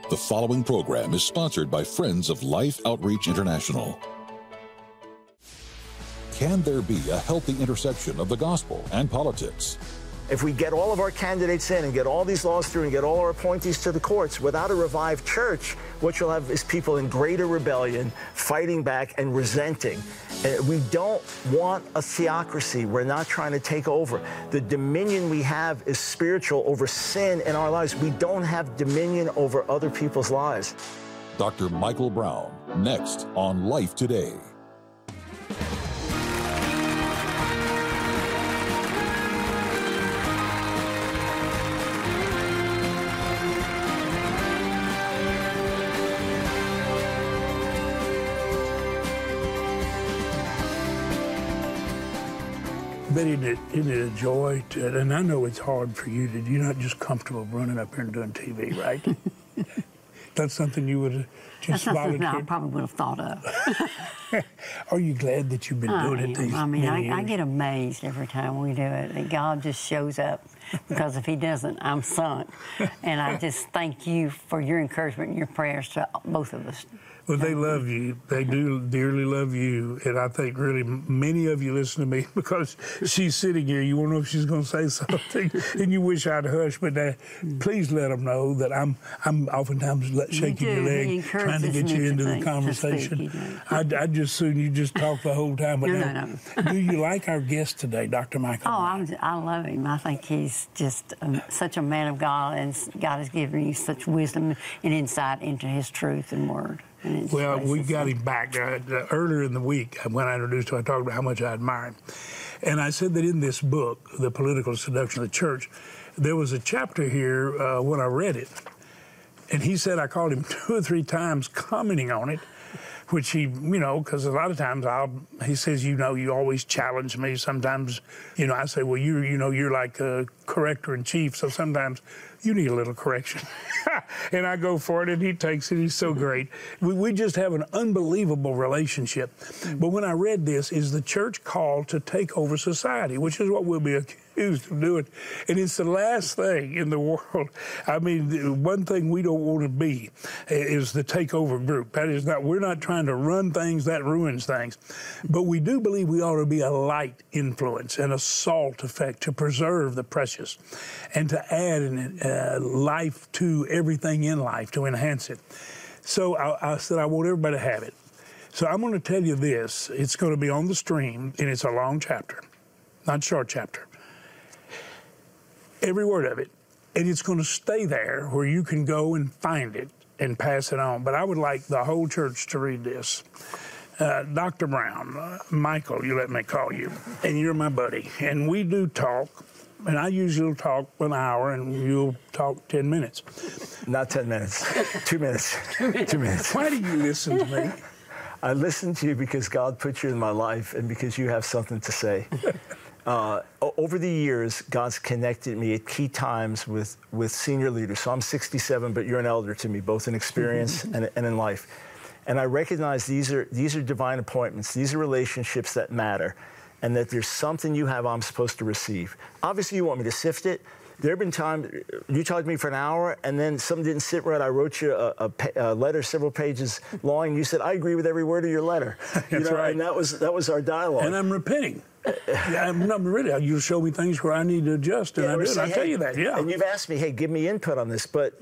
The following program is sponsored by Friends of Life Outreach International. Can there be a healthy intersection of the gospel and politics? If we get all of our candidates in and get all these laws through and get all our appointees to the courts without a revived church, what you'll have is people in greater rebellion, fighting back and resenting. We don't want a theocracy. We're not trying to take over. The dominion we have is spiritual over sin in our lives. We don't have dominion over other people's lives. Dr. Michael Brown, next on Life Today. But isn't it a joy to, and I know it's hard for you to, you're not just comfortable running up here and doing TV, right? That's something you would have just volunteered? That's something I probably would have thought of. Are you glad that you've been doing it these many years? I get amazed every time we do it, that God just shows up, because if he doesn't, I'm sunk. And I just thank you for your encouragement and your prayers to both of us. Well, they love you. They do dearly love you. And I think really many of you listen to me because she's sitting here. You won't know if she's going to say something, and you wish I'd hush. But please let them know that I'm oftentimes shaking your leg, trying to get you into the conversation. I'd just soon you just talk the whole time. But no. Do you like our guest today, Dr. Michael? Oh, I love him. I think he's just such a man of God, and God has given you such wisdom and insight into his truth and word. Well, we got him back earlier in the week when I introduced him. I talked about how much I admire him. And I said that in this book, The Political Seduction of the Church, there was a chapter here when I read it. And he said I called him 2 or 3 times commenting on it, which he, because a lot of times he says, you always challenge me. Sometimes, I say, well, you're like a corrector-in-chief, so sometimes you need a little correction. And I go for it, and he takes it. He's so great. We just have an unbelievable relationship. But when I read this, is the church called to take over society, which is what we'll be accused of doing. And it's the last thing in the world. I mean, one thing we don't want to be is the takeover group. That is not, we're not trying to run things that ruins things. But we do believe we ought to be a light influence and a salt effect to preserve the precious and to add life to everything in life, to enhance it. So I said, I want everybody to have it. So I'm going to tell you this. It's going to be on the stream, and it's a long chapter, not a short chapter. Every word of it. And it's going to stay there where you can go and find it and pass it on. But I would like the whole church to read this. Dr. Brown, Michael, you let me call you, and you're my buddy. And we do talk. And I usually talk an hour, and you'll talk 10 minutes. Not 10 minutes. 2 minutes. 2 minutes. Why do you listen to me? I listen to you because God put you in my life and because you have something to say. Over the years, God's connected me at key times with senior leaders. So I'm 67, but you're an elder to me, both in experience and in life. And I recognize these are divine appointments. These are relationships that matter. And that there's something you have I'm supposed to receive. Obviously, you want me to sift it. There have been times you talked to me for an hour, and then something didn't sit right. I wrote you a letter several pages long, and you said, I agree with every word of your letter. That's right. And that was our dialogue. And I'm repenting. I'm not ready. You show me things where I need to adjust, and I do. I tell you that, yeah. And you've asked me, hey, give me input on this, but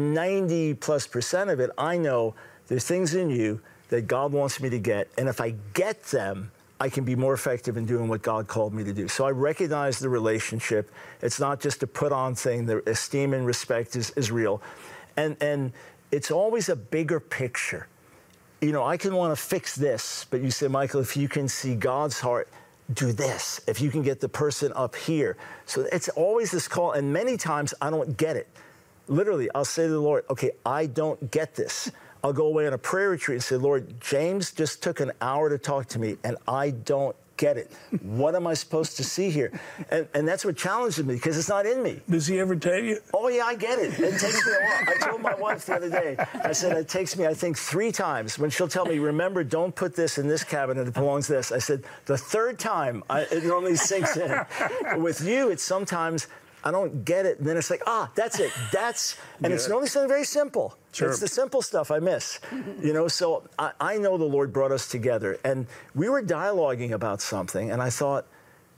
90+% of it, I know there's things in you that God wants me to get, and if I get them, I can be more effective in doing what God called me to do. So I recognize the relationship. It's not just a put-on thing. The esteem and respect is real. And it's always a bigger picture. I can want to fix this, but you say, Michael, if you can see God's heart, do this. If you can get the person up here. So it's always this call, and many times I don't get it. Literally, I'll say to the Lord, okay, I don't get this. I'll go away on a prayer retreat and say, Lord, James just took an hour to talk to me, and I don't get it. What am I supposed to see here? And that's what challenges me, because it's not in me. Does he ever tell you? Oh, yeah, I get it. It takes me a while. I told my wife the other day, I said, it takes me, I think, 3 times. When she'll tell me, remember, don't put this in this cabinet, it belongs this. I said, the 3rd time, it normally sinks in. With you, it's sometimes I don't get it. And then it's like, that's it. And it's only something very simple. Sure. It's the simple stuff I miss. So I know the Lord brought us together. And we were dialoguing about something, and I thought,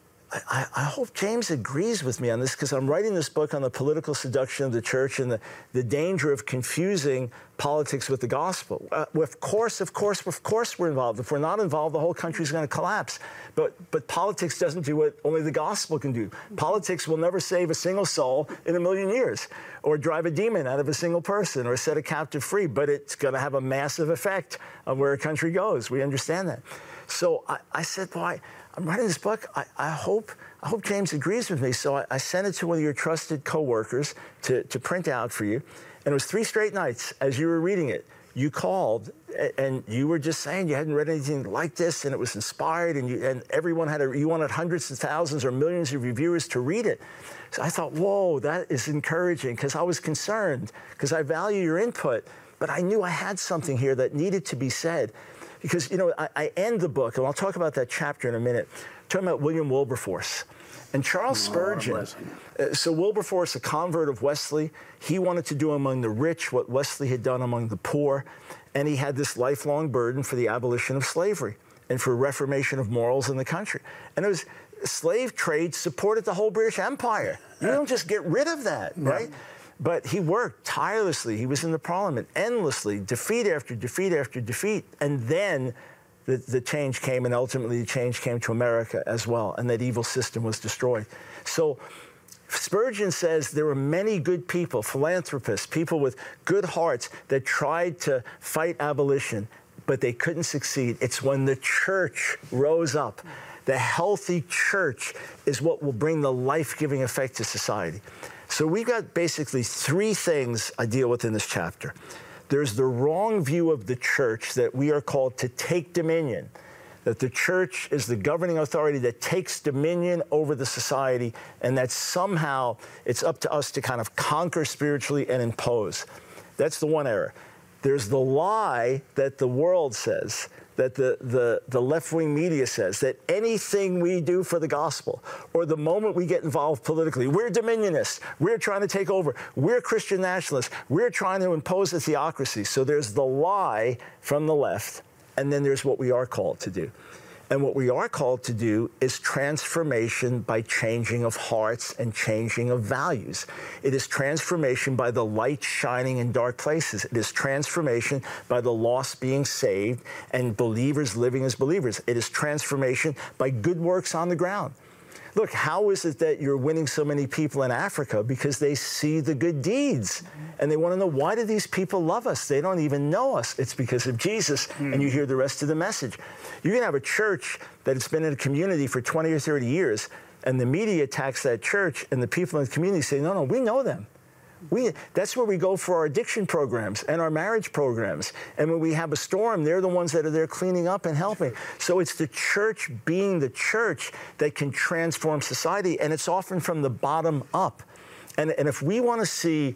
I hope James agrees with me on this, because I'm writing this book on the political seduction of the church and the danger of confusing politics with the gospel. Of course we're involved. If we're not involved, the whole country's going to collapse. But politics doesn't do what only the gospel can do. Politics will never save a single soul in 1,000,000 years, or drive a demon out of a single person, or set a captive free. But it's going to have a massive effect on where a country goes. We understand that. So I said, boy, I'm writing this book. I hope James agrees with me. So I sent it to one of your trusted coworkers to print out for you. And it was 3 straight nights as you were reading it. You called and you were just saying you hadn't read anything like this, and it was inspired, and everyone you wanted hundreds of thousands or millions of reviewers to read it. So I thought, whoa, that is encouraging, because I was concerned, because I value your input, but I knew I had something here that needed to be said. Because, I end the book, and I'll talk about that chapter in a minute, talking about William Wilberforce. And Charles Spurgeon, so Wilberforce, a convert of Wesley, he wanted to do among the rich what Wesley had done among the poor, and he had this lifelong burden for the abolition of slavery and for reformation of morals in the country. And it was slave trade supported the whole British Empire. You don't just get rid of that, right? But he worked tirelessly. He was in the Parliament endlessly, defeat after defeat after defeat. And then the change came, and ultimately the change came to America as well, and that evil system was destroyed. So Spurgeon says there were many good people, philanthropists, people with good hearts that tried to fight abolition, but they couldn't succeed. It's when the church rose up. The healthy church is what will bring the life-giving effect to society. So we've got basically 3 things I deal with in this chapter. There's the wrong view of the church, that we are called to take dominion, that the church is the governing authority that takes dominion over the society, and that somehow it's up to us to kind of conquer spiritually and impose. That's the one error. There's the lie that the world says, that the left-wing media says, that anything we do for the gospel, or the moment we get involved politically, we're dominionists, we're trying to take over, we're Christian nationalists, we're trying to impose a theocracy. So there's the lie from the left, and then there's what we are called to do. And what we are called to do is transformation by changing of hearts and changing of values. It is transformation by the light shining in dark places. It is transformation by the lost being saved and believers living as believers. It is transformation by good works on the ground. Look, how is it that you're winning so many people in Africa? Because they see the good deeds. And they want to know, why do these people love us? They don't even know us. It's because of Jesus. And you hear the rest of the message. You can have a church that has been in a community for 20 or 30 years, and the media attacks that church, and the people in the community say, no, we know them. That's where we go for our addiction programs and our marriage programs. And when we have a storm, they're the ones that are there cleaning up and helping. So it's the church being the church that can transform society, and it's often from the bottom up. And if we want to see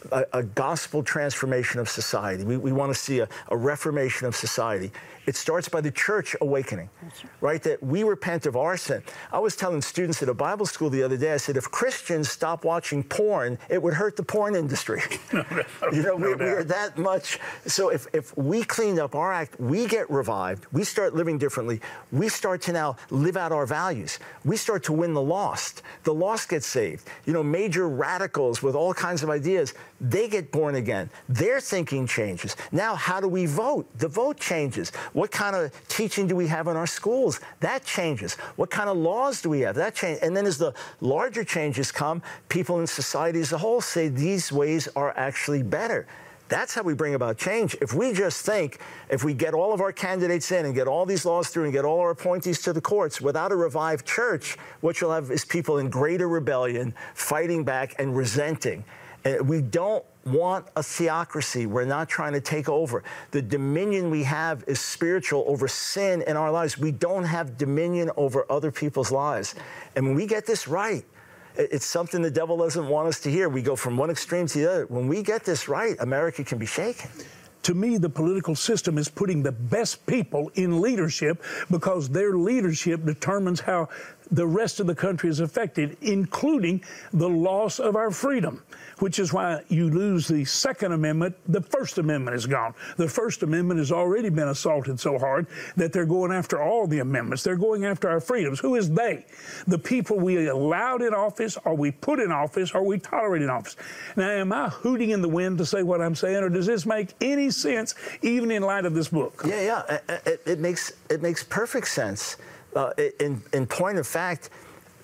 a gospel transformation of society, we want to see a reformation of society, it starts by the church awakening, right? That we repent of our sin. I was telling students at a Bible school the other day, I said, if Christians stop watching porn, it would hurt the porn industry. We are that much. So if we cleaned up our act, we get revived, we start living differently, we start to now live out our values. We start to win the lost. The lost get saved. Major radicals with all kinds of ideas, they get born again. Their thinking changes. Now, how do we vote? The vote changes. What kind of teaching do we have in our schools? That changes. What kind of laws do we have? That changes. And then as the larger changes come, people in society as a whole say these ways are actually better. That's how we bring about change. If we just think, if we get all of our candidates in and get all these laws through and get all our appointees to the courts without a revived church, what you'll have is people in greater rebellion, fighting back and resenting. And we don't want a theocracy. We're not trying to take over. The dominion we have is spiritual over sin in our lives. We don't have dominion over other people's lives. And when we get this right, it's something the devil doesn't want us to hear. We go from one extreme to the other. When we get this right, America can be shaken. To me, the political system is putting the best people in leadership because their leadership determines how the rest of the country is affected, including the loss of our freedom, which is why you lose the Second Amendment. The First Amendment is gone. The First Amendment has already been assaulted so hard that they're going after all the amendments. They're going after our freedoms. Who is they? The people we allowed in office, or we put in office, or we tolerate in office. Now, am I hooting in the wind to say what I'm saying, or does this make any sense, even in light of this book? Yeah. It makes perfect sense. In point of fact,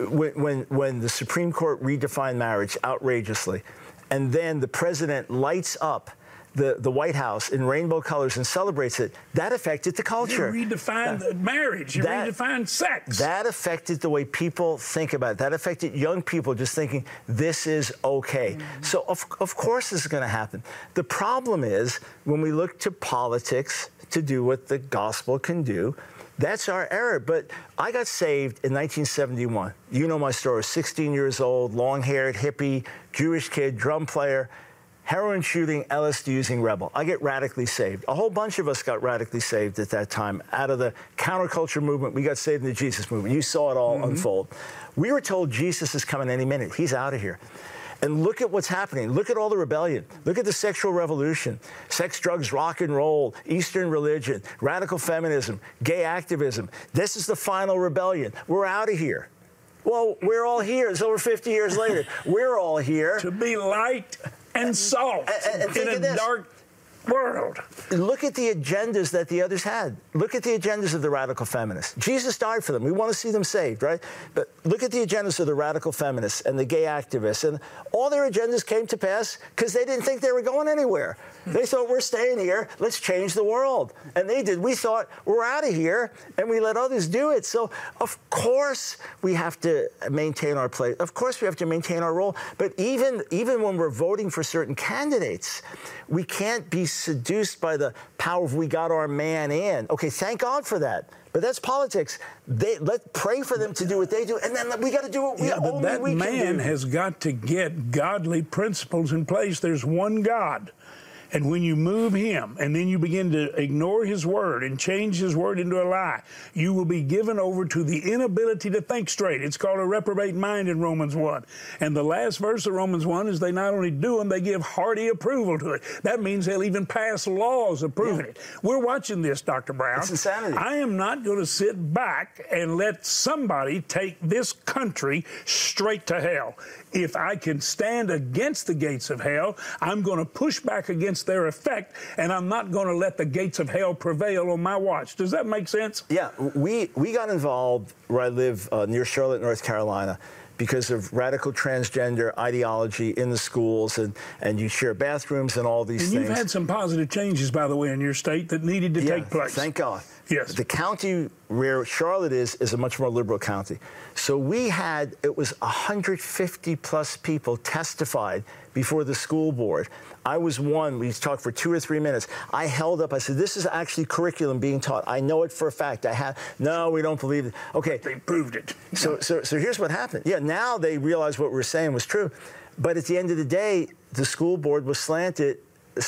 when the Supreme Court redefined marriage outrageously, and then the president lights up the White House in rainbow colors and celebrates it, that affected the culture. You redefined marriage. You redefined sex. That affected the way people think about it. That affected young people just thinking, this is okay. Mm-hmm. So, of course this is going to happen. The problem is, when we look to politics to do what the gospel can do, that's our error. But I got saved in 1971. You know my story. 16 years old, long-haired, hippie, Jewish kid, drum player, heroin shooting, LSD using rebel. I get radically saved. A whole bunch of us got radically saved at that time. Out of the counterculture movement, we got saved in the Jesus movement. You saw it all unfold. We were told Jesus is coming any minute. He's out of here. And look at what's happening. Look at all the rebellion. Look at the sexual revolution. Sex, drugs, rock and roll, Eastern religion, radical feminism, gay activism. This is the final rebellion. We're out of here. Well, we're all here. It's over 50 years later. We're all here. To be light and salt in a dark world. Look at the agendas that the others had. Look at the agendas of the radical feminists. Jesus died for them. We want to see them saved, right? But look at the agendas of the radical feminists and the gay activists. And all their agendas came to pass because they didn't think they were going anywhere. They thought, we're staying here. Let's change the world. And they did. We thought, we're out of here. And we let others do it. So, of course, we have to maintain our place. Of course, we have to maintain our role. But even when we're voting for certain candidates, we can't be seduced by the power of we got our man in. Okay, thank God for that. But that's politics. Let's pray for them to do what they do, and then we got to do what we can do. That man has got to get godly principles in place. There's one God. And when you move him and then you begin to ignore his word and change his word into a lie, you will be given over to the inability to think straight. It's called a reprobate mind in Romans 1. And the last verse of Romans 1 is they not only do them, they give hearty approval to it. That means they'll even pass laws approving it. We're watching this, Dr. Brown. It's insanity. I am not going to sit back and let somebody take this country straight to hell. If I can stand against the gates of hell, I'm going to push back against their effect, and I'm not going to let the gates of hell prevail on my watch. Does that make sense? Yeah, we got involved where I live near Charlotte, North Carolina, because of radical transgender ideology in the schools, and you share bathrooms and all these things. And you've had some positive changes, by the way, in your state that needed to take place. Thank God. Yes. The county where Charlotte is a much more liberal county. So it was 150 plus people testified before the school board. I was one. We talked for 2 or 3 minutes. I held up. I said, this is actually curriculum being taught. I know it for a fact. No, we don't believe it. Okay. They proved it. So here's what happened. Yeah, now they realized what we were saying was true. But at the end of the day, the school board was slanted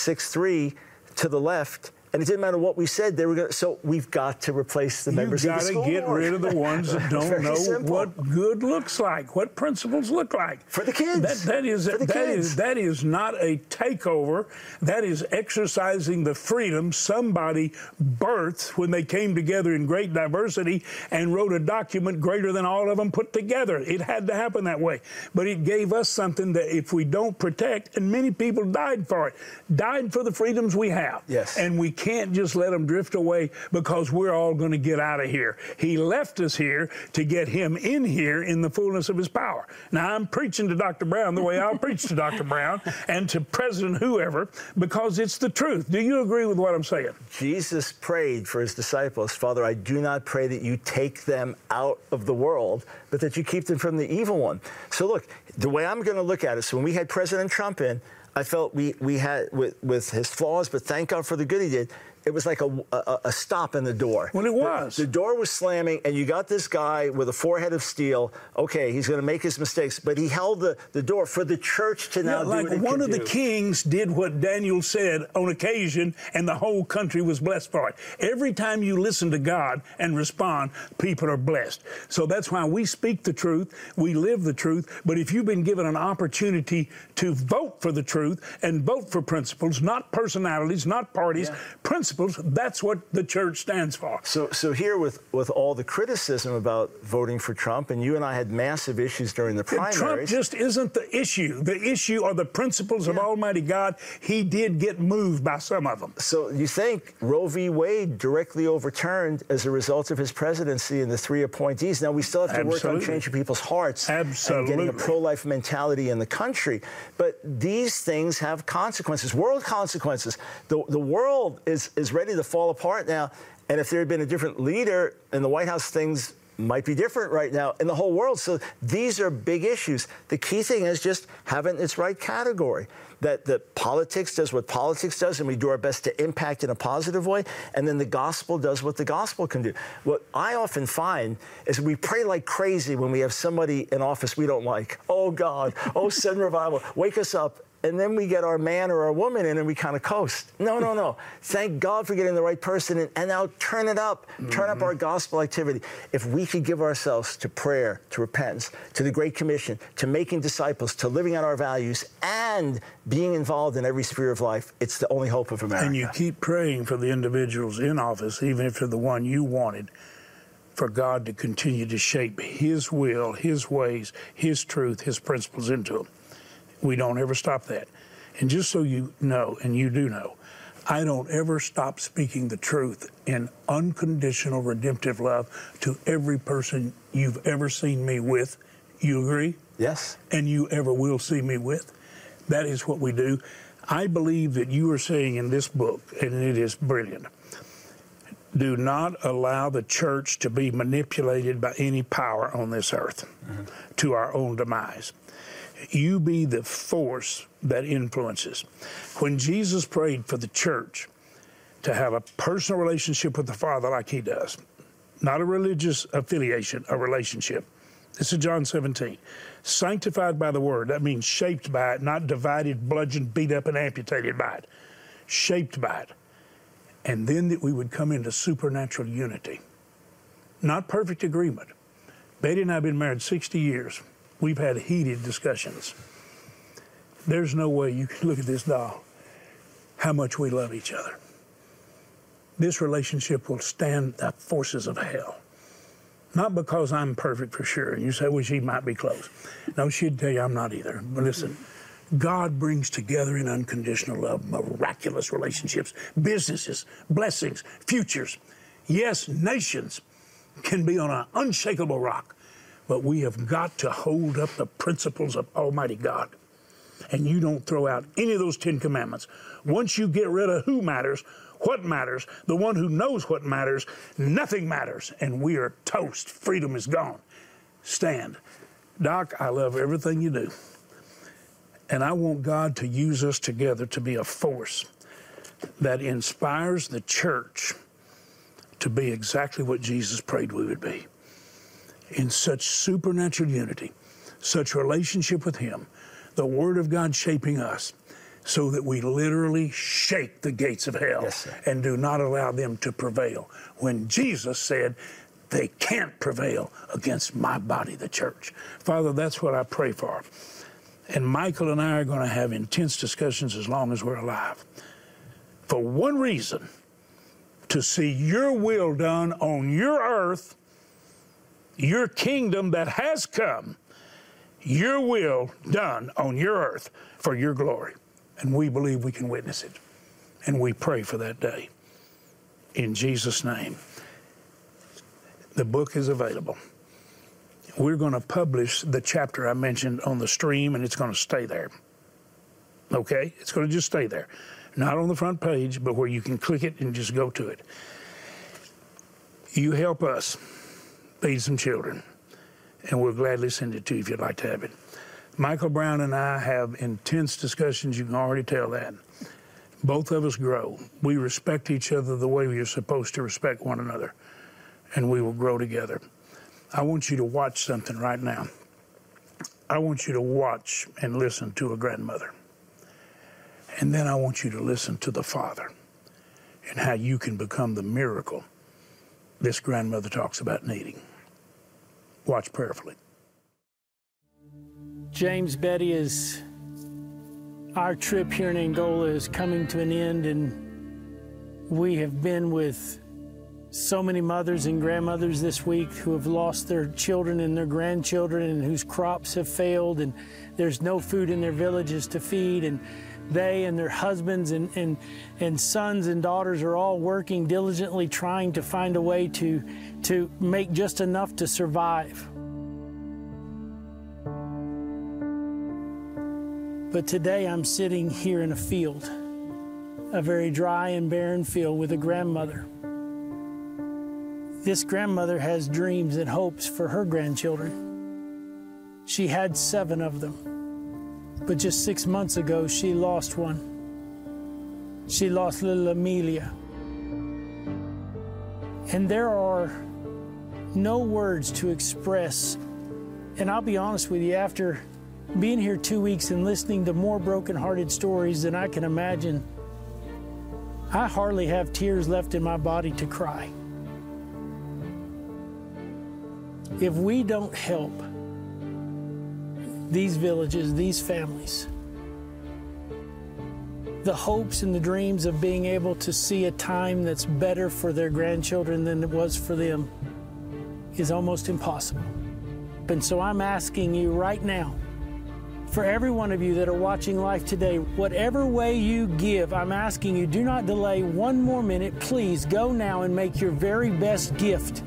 6-3 to the left. And it didn't matter what we said, they were going to. So we've got to replace the members of the school board. You've got to get rid of the ones that don't know what good looks like, what principles look like. For the kids. That is not a takeover. That is exercising the freedom somebody birthed when they came together in great diversity and wrote a document greater than all of them put together. It had to happen that way. But it gave us something that if we don't protect, and many people died for it, died for the freedoms we have. Yes. And we can't just let them drift away because we're all going to get out of here. He left us here to get him in here in the fullness of his power. Now, I'm preaching to Dr. Brown the way I'll preach to Dr. Brown and to President whoever, because it's the truth. Do you agree with what I'm saying? Jesus prayed for his disciples, Father, I do not pray that you take them out of the world, but that you keep them from the evil one. So look, the way I'm going to look at it, so when we had President Trump in, I felt we had, with his flaws, but thank God for the good he did, it was like a stop in the door. Well, it was. The door was slamming, and you got this guy with a forehead of steel. Okay, he's going to make his mistakes, but he held the door for the church to now do what it one could of the do. kings did what Daniel said on occasion, and the whole country was blessed for it. Every time you listen to God and respond, people are blessed. So that's why we speak the truth, we live the truth, but if you've been given an opportunity to vote for the truth and vote for principles, not personalities, not parties, principles, that's what the church stands for. So here with all the criticism about voting for Trump, and you and I had massive issues during the primaries. Trump just isn't the issue. The issue are the principles of Almighty God. He did get moved by some of them. So you think Roe v. Wade directly overturned as a result of his presidency and the 3 appointees? Now, we still have to work on changing people's hearts and getting a pro-life mentality in the country. But these things have consequences, world consequences. The world is ready to fall apart now. And if there had been a different leader in the White House, things might be different right now in the whole world. So these are big issues. The key thing is just having its right category. That politics does what politics does, and we do our best to impact in a positive way, and then the gospel does what the gospel can do. What I often find is we pray like crazy when we have somebody in office we don't like. Oh, God, oh, send revival, wake us up. And then we get our man or our woman in and we kind of coast. No. Thank God for getting the right person in, and now turn it up. Turn up our gospel activity. If we could give ourselves to prayer, to repentance, to the Great Commission, to making disciples, to living out our values, and being involved in every sphere of life, it's the only hope of America. And you keep praying for the individuals in office, even if they're the one you wanted, for God to continue to shape His will, His ways, His truth, His principles into them. We don't ever stop that. And just so you know, and you do know, I don't ever stop speaking the truth in unconditional redemptive love to every person you've ever seen me with. You agree? Yes. And you ever will see me with. That is what we do. I believe that you are saying in this book, and it is brilliant, do not allow the church to be manipulated by any power on this earth to our own demise. You be the force that influences. When Jesus prayed for the church to have a personal relationship with the Father like He does, not a religious affiliation, a relationship. This is John 17. Sanctified by the Word, that means shaped by it, not divided, bludgeoned, beat up, and amputated by it. Shaped by it. And then that we would come into supernatural unity. Not perfect agreement. Betty and I have been married 60 years. We've had heated discussions. There's no way you can look at this doll, how much we love each other. This relationship will stand the forces of hell. Not because I'm perfect for sure. You say, well, she might be close. No, she'd tell you I'm not either. But listen, God brings together in unconditional love miraculous relationships, businesses, blessings, futures. Yes, nations can be on an unshakable rock. But we have got to hold up the principles of Almighty God. And you don't throw out any of those 10 commandments. Once you get rid of who matters, what matters, the one who knows what matters, nothing matters. And we are toast. Freedom is gone. Stand. Doc, I love everything you do. And I want God to use us together to be a force that inspires the church to be exactly what Jesus prayed we would be. In such supernatural unity, such relationship with Him, the Word of God shaping us so that we literally shake the gates of hell and do not allow them to prevail. When Jesus said, they can't prevail against my body, the church. Father, that's what I pray for. And Michael and I are going to have intense discussions as long as we're alive. For one reason, to see your will done on your earth, your kingdom that has come, your will done on your earth for your glory. And we believe we can witness it. And we pray for that day. In Jesus' name. The book is available. We're going to publish the chapter I mentioned on the stream, and it's going to stay there. Okay? It's going to just stay there. Not on the front page, but where you can click it and just go to it. You help us feed some children, and we'll gladly send it to you if you'd like to have it. Michael Brown and I have intense discussions. You can already tell that. Both of us grow. We respect each other the way we are supposed to respect one another, and we will grow together. I want you to watch something right now. I want you to watch and listen to a grandmother. And then I want you to listen to the Father and how you can become the miracle this grandmother talks about needing. Watch prayerfully. James, Betty, is our trip here in Angola is coming to an end, and we have been with so many mothers and grandmothers this week who have lost their children and their grandchildren and whose crops have failed, and there's no food in their villages to feed, and they and their husbands and sons and daughters are all working diligently trying to find a way to make just enough to survive. But today I'm sitting here in a field, a very dry and barren field with a grandmother. This grandmother has dreams and hopes for her grandchildren. She had 7 of them, but just 6 months ago she lost one. She lost little Amelia. And there are no words to express, and I'll be honest with you, after being here 2 weeks and listening to more broken-hearted stories than I can imagine, I hardly have tears left in my body to cry. If we don't help these villages, these families, the hopes and the dreams of being able to see a time that's better for their grandchildren than it was for them is almost impossible. And so I'm asking you right now, for every one of you that are watching Life Today, whatever way you give, I'm asking you, do not delay one more minute. Please go now and make your very best gift.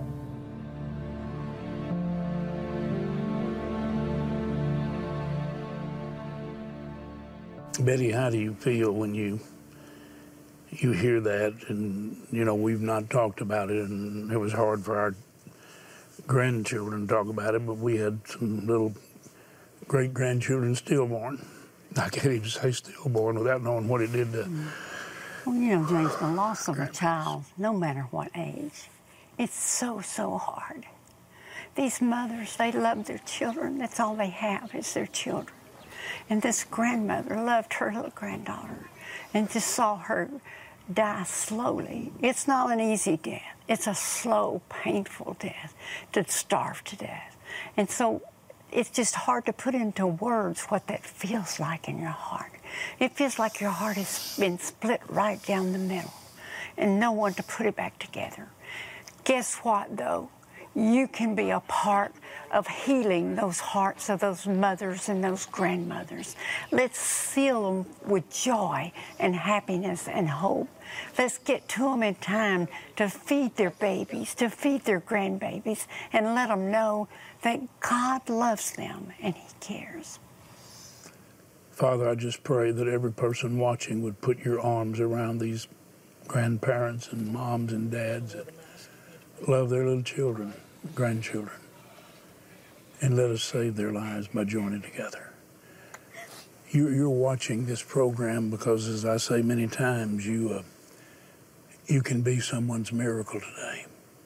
Betty, how do you feel when you hear that? And, you know, we've not talked about it, and it was hard for our grandchildren to talk about it, but we had some little great-grandchildren stillborn. I can't even say stillborn without knowing what it did to... Well, you know, James, the loss of a child, no matter what age, it's so, so hard. These mothers, they love their children. That's all they have is their children. And this grandmother loved her little granddaughter and just saw her die slowly. It's not an easy death. It's a slow, painful death, to starve to death. And so it's just hard to put into words what that feels like in your heart. It feels like your heart has been split right down the middle and no one to put it back together. Guess what, though? You can be a part of healing those hearts of those mothers and those grandmothers. Let's seal them with joy and happiness and hope. Let's get to them in time to feed their babies, to feed their grandbabies, and let them know that God loves them and He cares. Father, I just pray that every person watching would put your arms around these grandparents and moms and dads that love their little children, grandchildren, and let us save their lives by joining together. You're watching this program because, as I say many times, you can be someone's miracle today.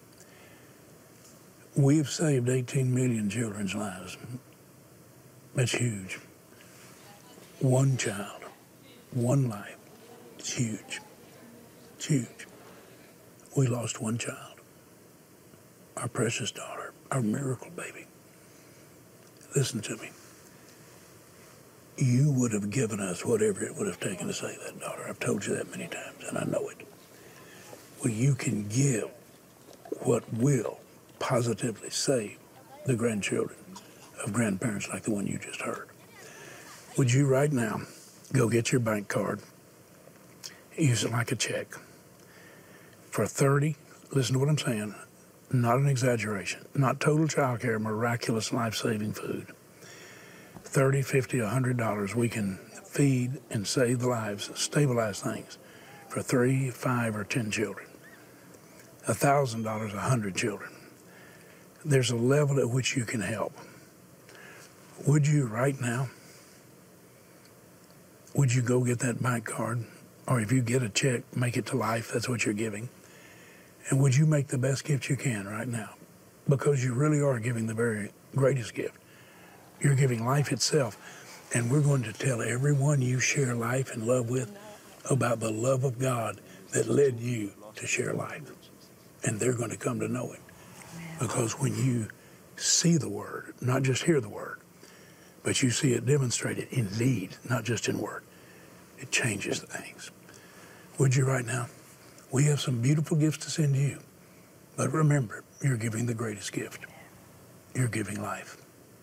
We've saved 18 million children's lives. That's huge. One child, one life. It's huge. It's huge. We lost one child. Our precious daughter, our miracle baby. Listen to me. You would have given us whatever it would have taken to save that daughter. I've told you that many times, and I know it. Well, you can give what will positively save the grandchildren of grandparents like the one you just heard. Would you right now go get your bank card, use it like a check, for 30, listen to what I'm saying, not an exaggeration, not total child care, miraculous life-saving food. $30, $50, $100, we can feed and save the lives, stabilize things for 3, 5, or 10 children. $1,000, 100 children. There's a level at which you can help. Would you right now, would you go get that bank card Or if you get a check, make it to Life. That's what you're giving. And would you make the best gift you can right now? Because you really are giving the very greatest gift. You're giving life itself. And we're going to tell everyone you share life and love with about the love of God that led you to share life. And they're going to come to know Him. Because when you see the Word, not just hear the Word, but you see it demonstrated in deed, not just in word, it changes things. Would you right now? We have some beautiful gifts to send to you. But remember, you're giving the greatest gift. You're giving life.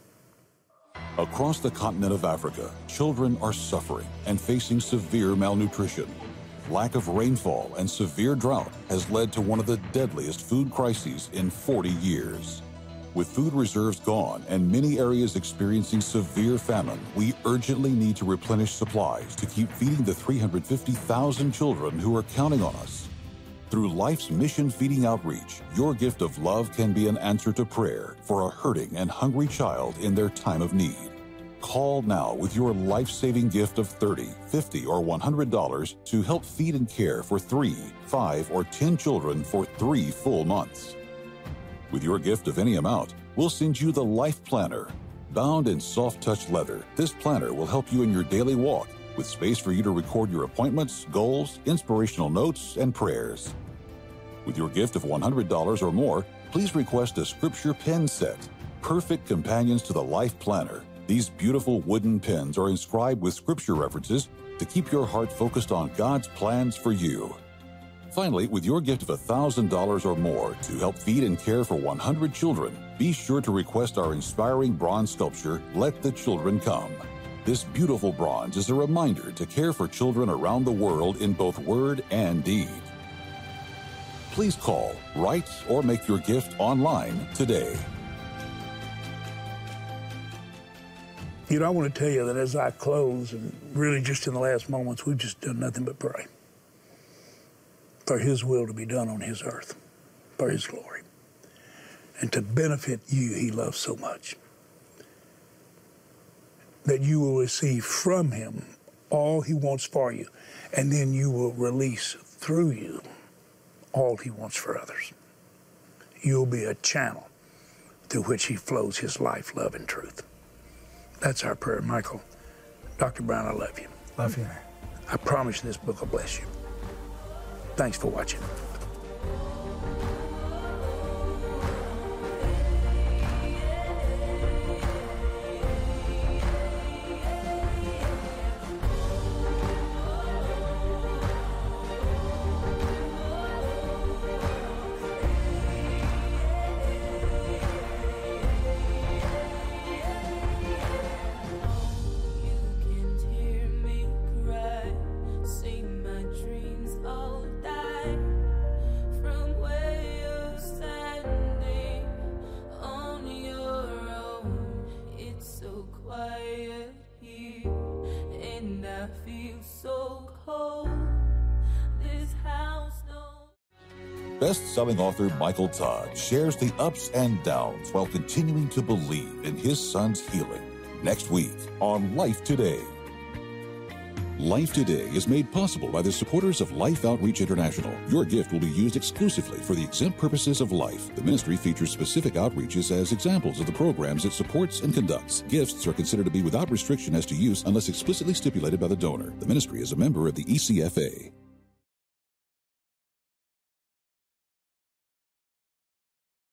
Across the continent of Africa, children are suffering and facing severe malnutrition. Lack of rainfall and severe drought has led to one of the deadliest food crises in 40 years. With food reserves gone and many areas experiencing severe famine, we urgently need to replenish supplies to keep feeding the 350,000 children who are counting on us. Through Life's Mission Feeding Outreach, your gift of love can be an answer to prayer for a hurting and hungry child in their time of need. Call now with your life-saving gift of $30, $50, or $100 to help feed and care for 3, 5, or 10 children for 3 full months. With your gift of any amount, we'll send you the Life Planner. Bound in soft-touch leather, this planner will help you in your daily walk, with space for you to record your appointments, goals, inspirational notes, and prayers. With your gift of $100 or more, please request a scripture pen set, perfect companions to the Life Planner. These beautiful wooden pens are inscribed with scripture references to keep your heart focused on God's plans for you. Finally, with your gift of $1,000 or more to help feed and care for 100 children, be sure to request our inspiring bronze sculpture, Let the Children Come. This beautiful bronze is a reminder to care for children around the world in both word and deed. Please call, write, or make your gift online today. You know, I want to tell you that as I close, and really just in the last moments, we've just done nothing but pray for His will to be done on His earth, for His glory, and to benefit you He loves so much, that you will receive from Him all He wants for you, and then you will release through you all He wants for others. You'll be a channel through which He flows His life, love, and truth. That's our prayer, Michael. Dr. Brown, I love you. Love you. I promise this book will bless you. Thanks for watching. Best-selling author Michael Todd shares the ups and downs while continuing to believe in his son's healing. Next week on Life Today. Life Today is made possible by the supporters of Life Outreach International. Your gift will be used exclusively for the exempt purposes of life. The ministry features specific outreaches as examples of the programs it supports and conducts. Gifts are considered to be without restriction as to use unless explicitly stipulated by the donor. The ministry is a member of the ECFA.